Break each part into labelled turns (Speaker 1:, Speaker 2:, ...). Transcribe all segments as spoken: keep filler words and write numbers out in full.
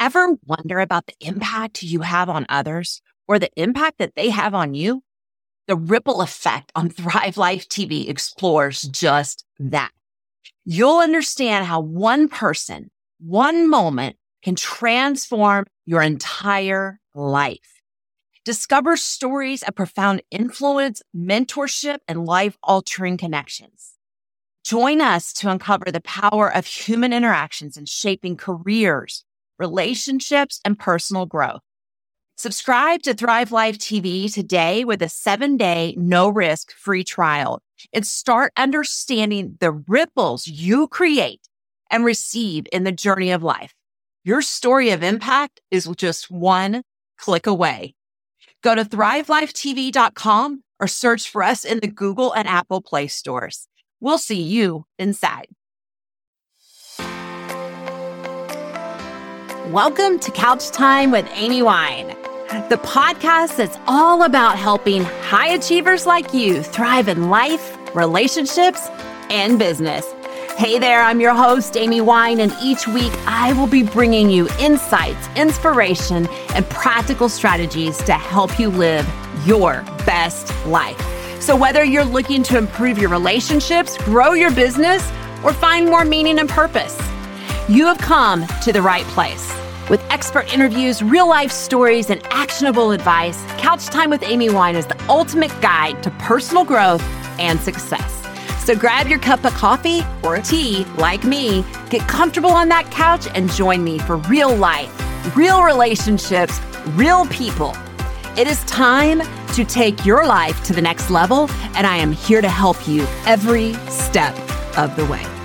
Speaker 1: Ever wonder about the impact you have on others or the impact that they have on you? The Ripple Effect on Thrive Life T V explores just that. You'll understand how one person, one moment can transform your entire life. Discover stories of profound influence, mentorship, and life-altering connections. Join us to uncover the power of human interactions in shaping careers, relationships, and personal growth. Subscribe to Thrive Life T V today with a seven-day, no-risk free trial and start understanding the ripples you create and receive in the journey of life. Your story of impact is just one click away. Go to thrive life t v dot com or search for us in the Google and Apple Play stores. We'll see you inside. Welcome to Couch Time with Amy Wine, the podcast that's all about helping high achievers like you thrive in life, relationships, and business. Hey there, I'm your host, Amy Wine, and each week I will be bringing you insights, inspiration, and practical strategies to help you live your best life. So whether you're looking to improve your relationships, grow your business, or find more meaning and purpose, you have come to the right place. With expert interviews, real-life stories, and actionable advice, Couch Time with Amy Wine is the ultimate guide to personal growth and success. So grab your cup of coffee or a tea, like me, get comfortable on that couch, and join me for real life, real relationships, real people. It is time to take your life to the next level, and I am here to help you every step of the way.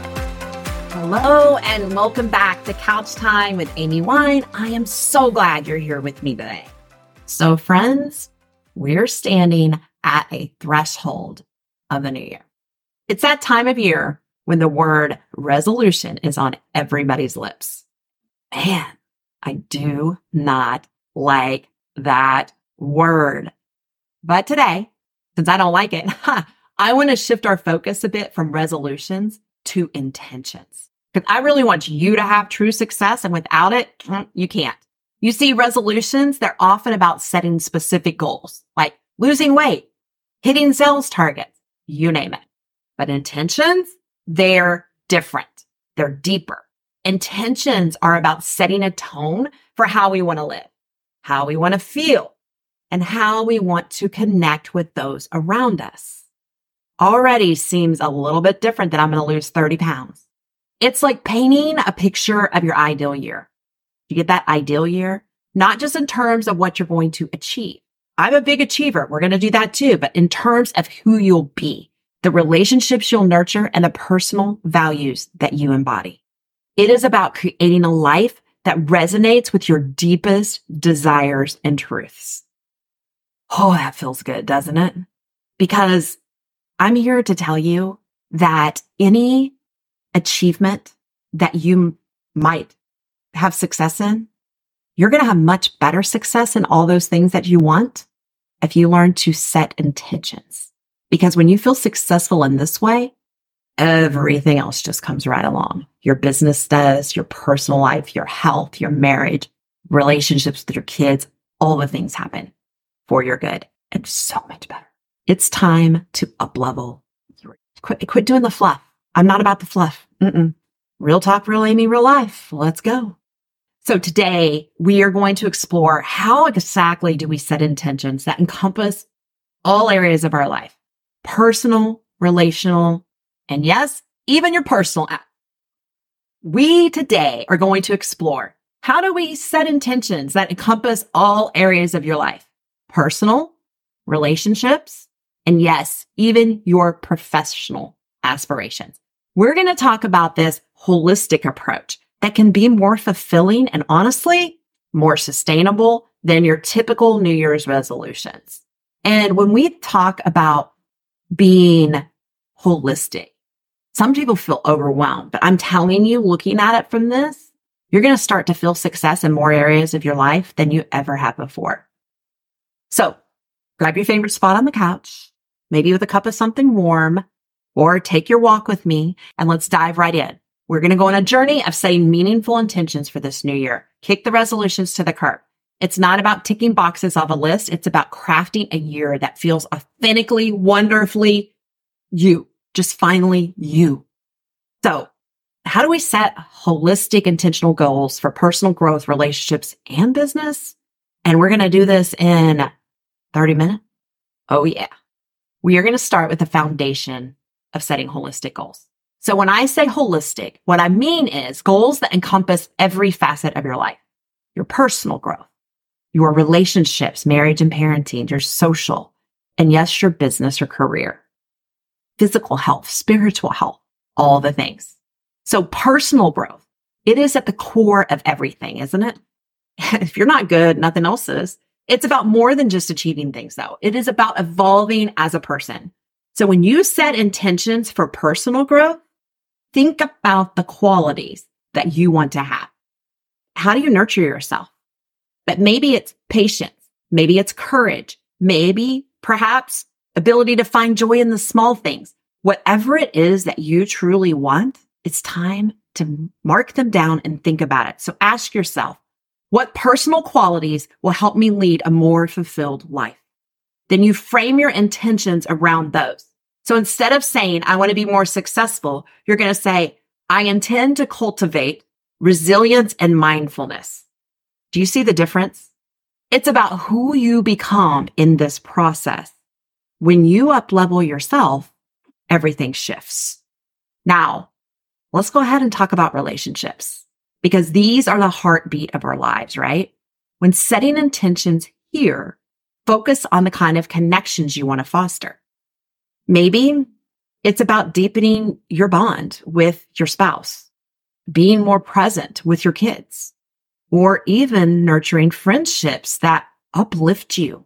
Speaker 1: Hello, and welcome back to Couch Time with Amy Wine. I am so glad you're here with me today. So friends, we're standing at a threshold of the new year. It's that time of year when the word resolution is on everybody's lips. Man, I do not like that word. But today, since I don't like it, I want to shift our focus a bit from resolutions to intentions. Because I really want you to have true success, and without it, you can't. You see, resolutions, they're often about setting specific goals, like losing weight, hitting sales targets, you name it. But intentions, they're different. They're deeper. Intentions are about setting a tone for how we want to live, how we want to feel, and how we want to connect with those around us. Already seems a little bit different than I'm going to lose thirty pounds. It's like painting a picture of your ideal year. You get that ideal year, not just in terms of what you're going to achieve. I'm a big achiever. We're going to do that too, but in terms of who you'll be, the relationships you'll nurture, and the personal values that you embody. It is about creating a life that resonates with your deepest desires and truths. Oh, that feels good, doesn't it? Because I'm here to tell you that any achievement that you might have success in, you're going to have much better success in all those things that you want if you learn to set intentions. Because when you feel successful in this way, everything else just comes right along. Your business does, your personal life, your health, your marriage, relationships with your kids, all the things happen for your good and so much better. It's time to up-level. Quit, quit doing the fluff. I'm not about the fluff. Mm-mm. Real talk, real Amy, real life. Let's go. So today we are going to explore how exactly do we set intentions that encompass all areas of our life. Personal, relational, and yes, even your personal app. We today are going to explore how do we set intentions that encompass all areas of your life, personal, relationships, and yes, even your professional aspirations. We're going to talk about this holistic approach that can be more fulfilling and honestly, more sustainable than your typical New Year's resolutions. And when we talk about being holistic, some people feel overwhelmed, but I'm telling you, looking at it from this, you're going to start to feel success in more areas of your life than you ever have before. So grab your favorite spot on the couch, maybe with a cup of something warm, or take your walk with me, and let's dive right in. We're going to go on a journey of setting meaningful intentions for this new year. Kick the resolutions to the curb. It's not about ticking boxes off a list. It's about crafting a year that feels authentically, wonderfully you, just finally you. So how do we set holistic, intentional goals for personal growth, relationships, and business? And we're going to do this in thirty minutes. Oh yeah. We are going to start with the foundation of setting holistic goals. So when I say holistic, what I mean is goals that encompass every facet of your life, your personal growth, your relationships, marriage and parenting, your social, and yes, your business or career, physical health, spiritual health, all the things. So personal growth, it is at the core of everything, isn't it? If you're not good, nothing else is. It's about more than just achieving things, though. It is about evolving as a person. So when you set intentions for personal growth, think about the qualities that you want to have. How do you nurture yourself? But maybe it's patience. Maybe it's courage. Maybe perhaps ability to find joy in the small things. Whatever it is that you truly want, it's time to mark them down and think about it. So ask yourself, what personal qualities will help me lead a more fulfilled life? Then you frame your intentions around those. So instead of saying, I want to be more successful, you're going to say, I intend to cultivate resilience and mindfulness. Do you see the difference? It's about who you become in this process. When you up-level yourself, everything shifts. Now, let's go ahead and talk about relationships, because these are the heartbeat of our lives, right? When setting intentions here, focus on the kind of connections you want to foster. Maybe it's about deepening your bond with your spouse, being more present with your kids, or even nurturing friendships that uplift you.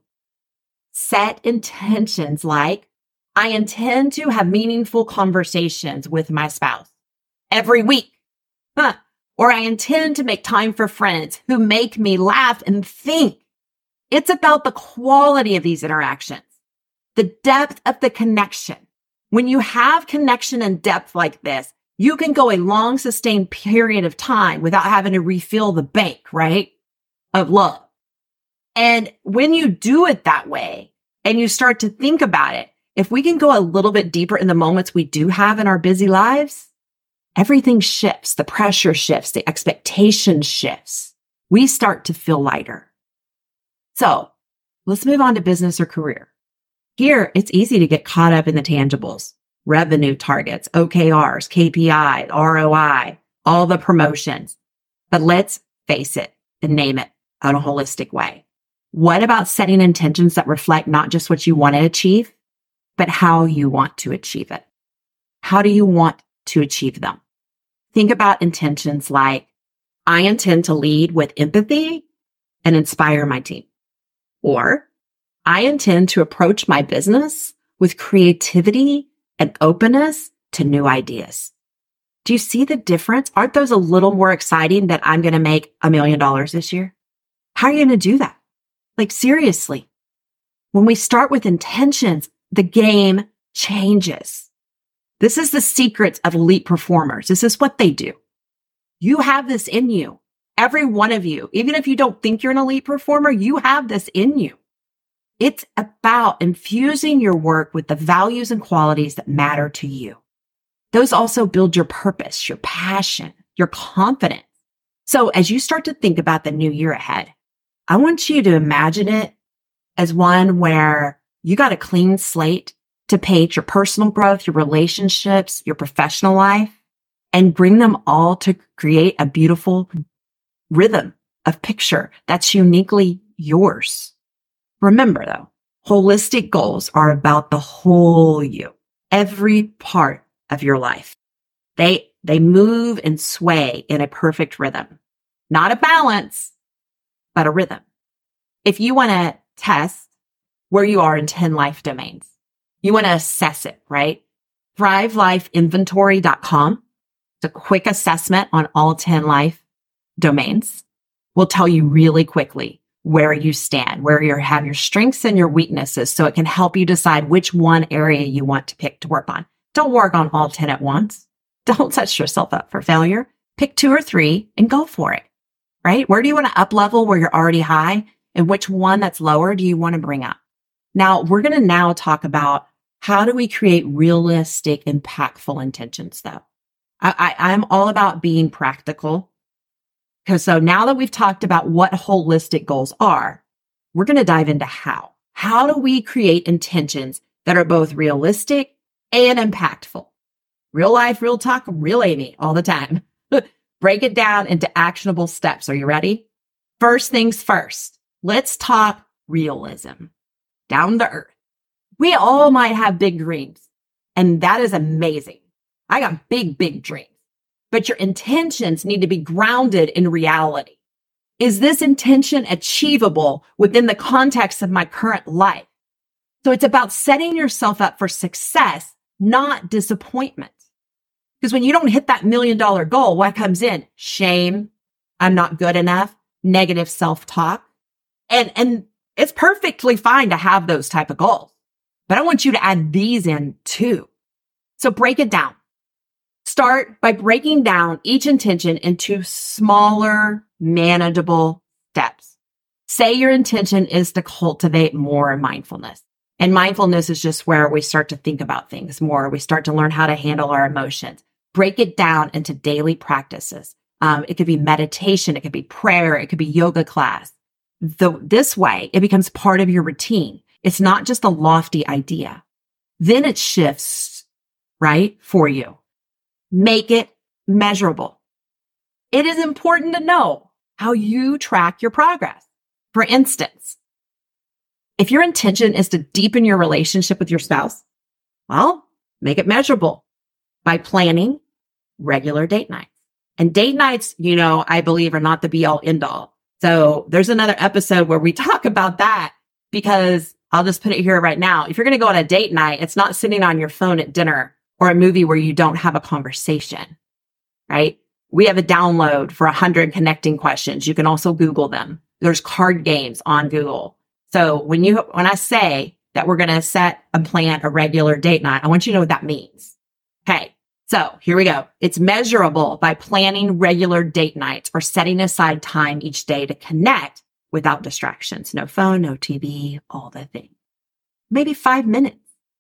Speaker 1: Set intentions like, I intend to have meaningful conversations with my spouse every week. Huh. Or I intend to make time for friends who make me laugh and think. It's about the quality of these interactions, the depth of the connection. When you have connection and depth like this, you can go a long sustained period of time without having to refill the bank, right? Of love. And when you do it that way and you start to think about it, if we can go a little bit deeper in the moments we do have in our busy lives, everything shifts, the pressure shifts, the expectation shifts. We start to feel lighter. So let's move on to business or career. Here, it's easy to get caught up in the tangibles, revenue targets, O K Rs, K P Is, R O I, all the promotions. But let's face it and name it in a holistic way. What about setting intentions that reflect not just what you want to achieve, but how you want to achieve it? How do you want to achieve them? Think about intentions like, I intend to lead with empathy and inspire my team. Or, I intend to approach my business with creativity and openness to new ideas. Do you see the difference? Aren't those a little more exciting that I'm going to make a million dollars this year? How are you going to do that? Like seriously, when we start with intentions, the game changes. This is the secret of elite performers. This is what they do. You have this in you. Every one of you, even if you don't think you're an elite performer, you have this in you. It's about infusing your work with the values and qualities that matter to you. Those also build your purpose, your passion, your confidence. So as you start to think about the new year ahead, I want you to imagine it as one where you got a clean slate to paint your personal growth, your relationships, your professional life, and bring them all to create a beautiful rhythm of picture that's uniquely yours. Remember though, holistic goals are about the whole you, every part of your life. They, they move and sway in a perfect rhythm, not a balance, but a rhythm. If you want to test where you are in ten life domains, you want to assess it, right? thrive life inventory dot com. It's a quick assessment on all ten life domains. Will tell you really quickly where you stand, where you have your strengths and your weaknesses, so it can help you decide which one area you want to pick to work on. Don't work on all ten at once. Don't set yourself up for failure. Pick two or three and go for it, right? Where do you want to up level where you're already high? And which one that's lower do you want to bring up? Now, we're going to now talk about how do we create realistic, impactful intentions, though. I, I, I'm all about being practical. Because so now that we've talked about what holistic goals are, we're going to dive into how. How do we create intentions that are both realistic and impactful? Real life, real talk, real Amy all the time. Break it down into actionable steps. Are you ready? First things first, let's talk realism. Down to earth. We all might have big dreams, and that is amazing. I got big, big dreams, but your intentions need to be grounded in reality. Is this intention achievable within the context of my current life? So it's about setting yourself up for success, not disappointment. Because when you don't hit that million dollar goal, what comes in? Shame. I'm not good enough. Negative self-talk. And, and it's perfectly fine to have those type of goals, but I want you to add these in too. So break it down. Start by breaking down each intention into smaller, manageable steps. Say your intention is to cultivate more mindfulness. And mindfulness is just where we start to think about things more. We start to learn how to handle our emotions. Break it down into daily practices. Um, it could be meditation. It could be prayer. It could be yoga class. The, this way, it becomes part of your routine. It's not just a lofty idea. Then it shifts, right, for you. Make it measurable. It is important to know how you track your progress. For instance, if your intention is to deepen your relationship with your spouse, well, make it measurable by planning regular date nights. And date nights, you know, I believe are not the be all end all. So there's another episode where we talk about that, because I'll just put it here right now. If you're going to go on a date night, it's not sitting on your phone at dinner or a movie where you don't have a conversation, right? We have a download for one hundred connecting questions. You can also Google them. There's card games on Google. So when you, when I say that we're going to set and plan a regular date night, I want you to know what that means. Okay. So here we go. It's measurable by planning regular date nights or setting aside time each day to connect without distractions. No phone, no T V, all the things. Maybe five minutes.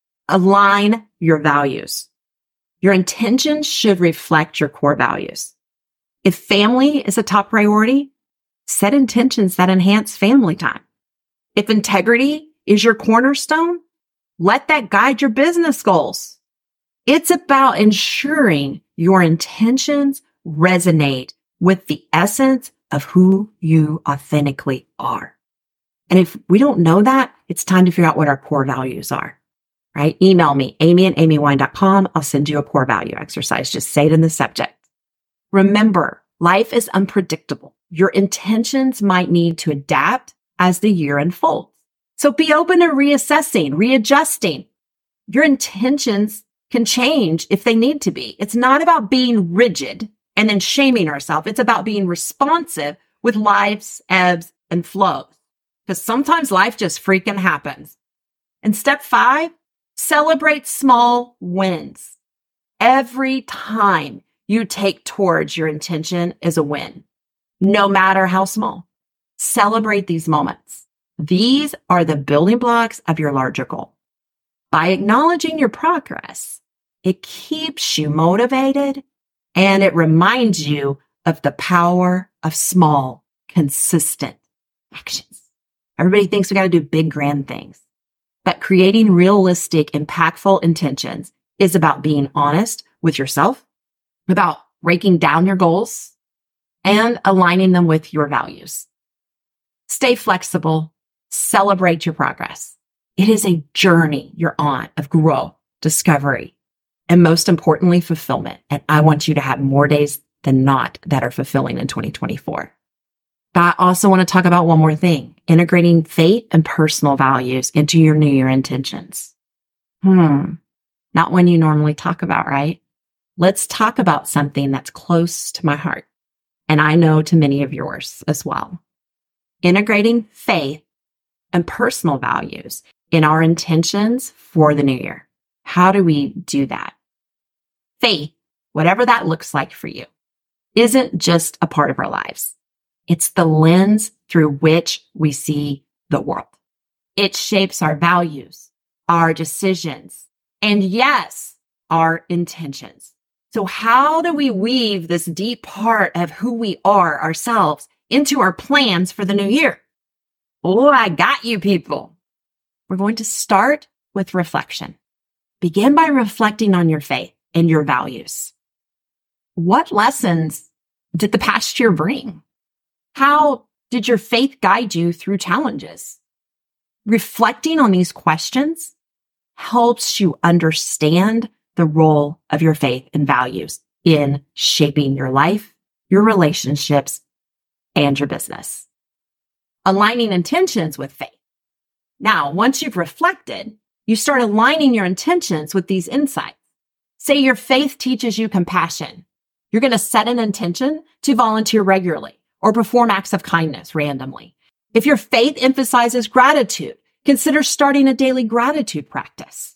Speaker 1: Align your values. Your intentions should reflect your core values. If family is a top priority, set intentions that enhance family time. If integrity is your cornerstone, let that guide your business goals. It's about ensuring your intentions resonate with the essence of who you authentically are. And if we don't know that, it's time to figure out what our core values are, right? Email me, amy at amy wine dot com. I'll send you a core value exercise. Just say it in the subject. Remember, life is unpredictable. Your intentions might need to adapt as the year unfolds. So be open to reassessing, readjusting. Your intentions can change if they need to be. It's not about being rigid and then shaming ourselves. It's about being responsive with life's ebbs and flows. Because sometimes life just freaking happens. And step five, celebrate small wins. Every time you take towards your intention is a win, no matter how small. Celebrate these moments. These are the building blocks of your larger goal. By acknowledging your progress, it keeps you motivated and it reminds you of the power of small, consistent actions. Everybody thinks we got to do big, grand things, but creating realistic, impactful intentions is about being honest with yourself, about breaking down your goals and aligning them with your values. Stay flexible, celebrate your progress. It is a journey you're on of growth, discovery, and most importantly, fulfillment. And I want you to have more days than not that are fulfilling in twenty twenty-four. But I also want to talk about one more thing, integrating faith and personal values into your New Year intentions. Hmm, not one you normally talk about, right? Let's talk about something that's close to my heart, and I know to many of yours as well. Integrating faith and personal values in our intentions for the new year. How do we do that? Faith whatever that looks like for you, isn't just a part of our lives. It's the lens through which we see the world. It shapes our values, our decisions, and yes, our intentions. So how do we weave this deep part of who we are ourselves into our plans for the new year? Oh, I got you people. We're going to start with reflection. Begin by reflecting on your faith and your values. What lessons did the past year bring? How did your faith guide you through challenges? Reflecting on these questions helps you understand the role of your faith and values in shaping your life, your relationships, and your business. Aligning intentions with faith. Now, once you've reflected, you start aligning your intentions with these insights. Say your faith teaches you compassion. You're going to set an intention to volunteer regularly or perform acts of kindness randomly. If your faith emphasizes gratitude, consider starting a daily gratitude practice.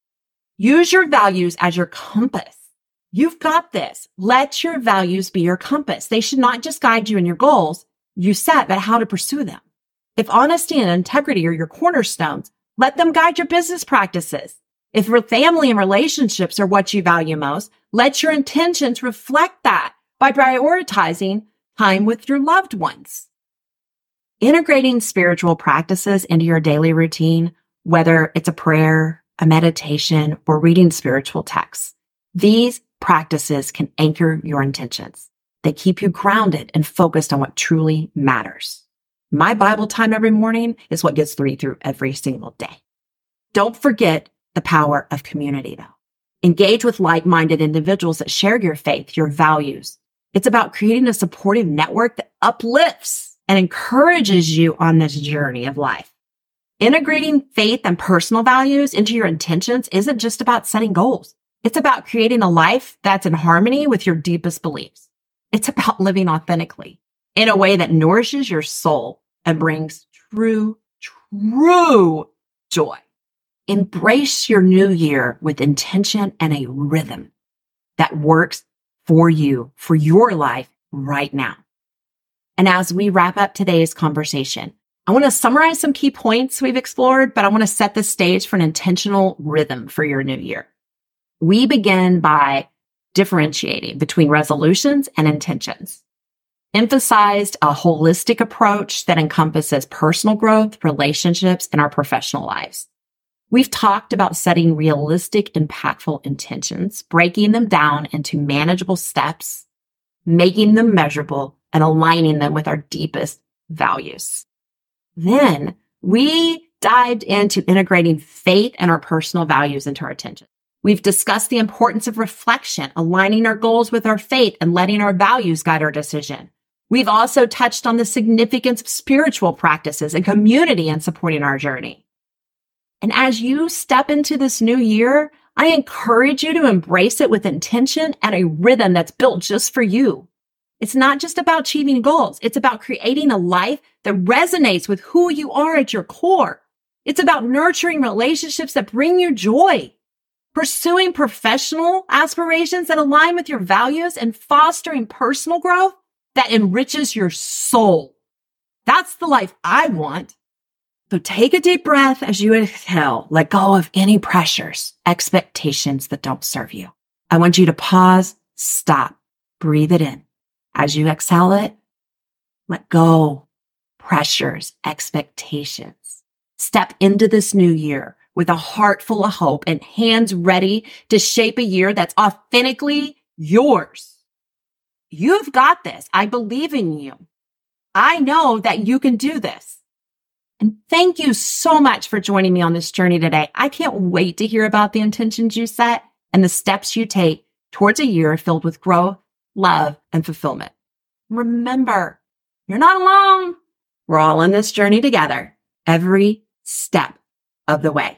Speaker 1: Use your values as your compass. You've got this. Let your values be your compass. They should not just guide you in your goals you set, but how to pursue them. If honesty and integrity are your cornerstones, let them guide your business practices. If family and relationships are what you value most, let your intentions reflect that by prioritizing time with your loved ones. Integrating spiritual practices into your daily routine, whether it's a prayer, a meditation, or reading spiritual texts, these practices can anchor your intentions. They keep you grounded and focused on what truly matters. My Bible time every morning is what gets me through every single day. Don't forget the power of community, though. Engage with like-minded individuals that share your faith, your values. It's about creating a supportive network that uplifts and encourages you on this journey of life. Integrating faith and personal values into your intentions isn't just about setting goals. It's about creating a life that's in harmony with your deepest beliefs. It's about living authentically in a way that nourishes your soul and brings true, true joy. Embrace your new year with intention and a rhythm that works for you, for your life right now. And as we wrap up today's conversation, I want to summarize some key points we've explored, but I want to set the stage for an intentional rhythm for your new year. We begin by differentiating between resolutions and intentions. Emphasized a holistic approach that encompasses personal growth, relationships, and our professional lives. We've talked about setting realistic, impactful intentions, breaking them down into manageable steps, making them measurable, and aligning them with our deepest values. Then we dived into integrating faith and our personal values into our intentions. We've discussed the importance of reflection, aligning our goals with our faith, and letting our values guide our decision. We've also touched on the significance of spiritual practices and community in supporting our journey. And as you step into this new year, I encourage you to embrace it with intention and a rhythm that's built just for you. It's not just about achieving goals. It's about creating a life that resonates with who you are at your core. It's about nurturing relationships that bring you joy, pursuing professional aspirations that align with your values, and fostering personal growth that enriches your soul. That's the life I want. So take a deep breath as you exhale. Let go of any pressures, expectations that don't serve you. I want you to pause, stop, breathe it in. As you exhale it, let go, pressures, expectations. Step into this new year with a heart full of hope and hands ready to shape a year that's authentically yours. You've got this. I believe in you. I know that you can do this. And thank you so much for joining me on this journey today. I can't wait to hear about the intentions you set and the steps you take towards a year filled with growth, love, and fulfillment. Remember, you're not alone. We're all on this journey together, every step of the way.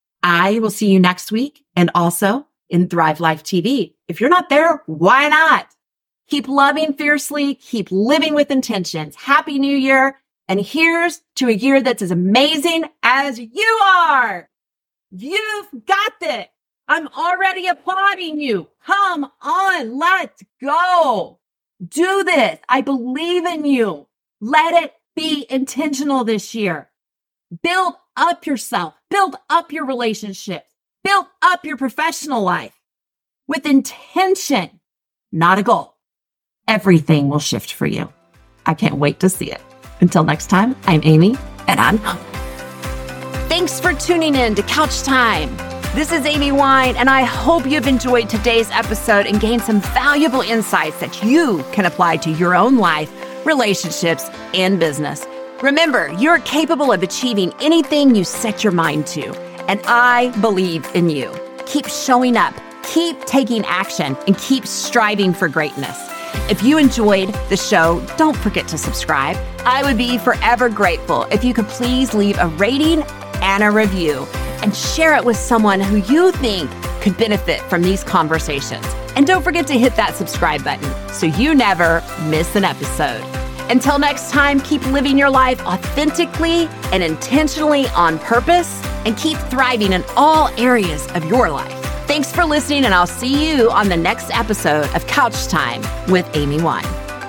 Speaker 1: I will see you next week and also in Thrive Life T V. If you're not there, why not? Keep loving fiercely, keep living with intentions. Happy New Year. And here's to a year that's as amazing as you are. You've got this. I'm already applauding you. Come on, let's go. Do this. I believe in you. Let it be intentional this year. Build up yourself. Build up your relationships. Build up your professional life with intention, not a goal. Everything will shift for you. I can't wait to see it. Until next time, I'm Amy, and I'm out. Thanks for tuning in to Couch Time. This is Amy Wine, and I hope you've enjoyed today's episode and gained some valuable insights that you can apply to your own life, relationships, and business. Remember, you're capable of achieving anything you set your mind to, and I believe in you. Keep showing up, keep taking action, and keep striving for greatness. If you enjoyed the show, don't forget to subscribe. I would be forever grateful if you could please leave a rating and a review and share it with someone who you think could benefit from these conversations. And don't forget to hit that subscribe button so you never miss an episode. Until next time, keep living your life authentically and intentionally on purpose, and keep thriving in all areas of your life. Thanks for listening, and I'll see you on the next episode of Couch Time with Amy Wine.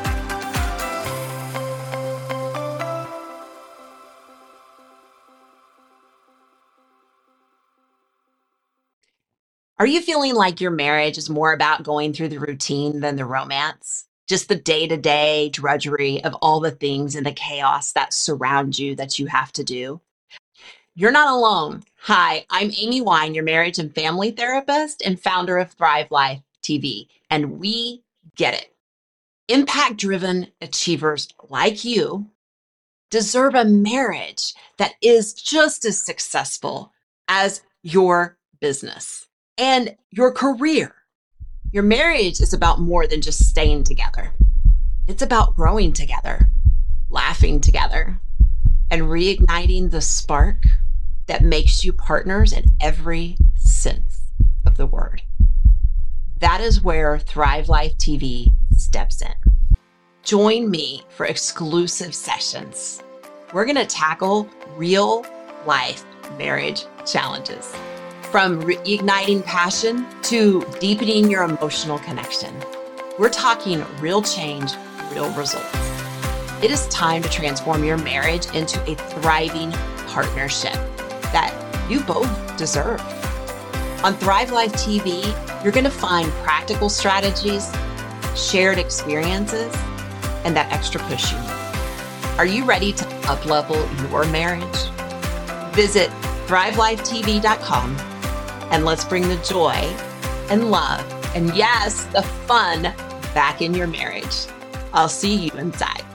Speaker 1: Are you feeling like your marriage is more about going through the routine than the romance? Just the day-to-day drudgery of all the things and the chaos that surround you that you have to do? You're not alone. Hi, I'm Amy Wine, your marriage and family therapist and founder of Thrive Life T V, and we get it. Impact-driven achievers like you deserve a marriage that is just as successful as your business and your career. Your marriage is about more than just staying together. It's about growing together, laughing together, and reigniting the spark that makes you partners in every sense of the word. That is where Thrive Life T V steps in. Join me for exclusive sessions. We're going to tackle real life marriage challenges, from reigniting passion to deepening your emotional connection. We're talking real change, real results. It is time to transform your marriage into a thriving partnership that you both deserve. On Thrive Life T V, you're going to find practical strategies, shared experiences, and that extra push you need. Are you ready to up-level your marriage? Visit thrive life t v dot com and let's bring the joy and love and, yes, the fun back in your marriage. I'll see you inside.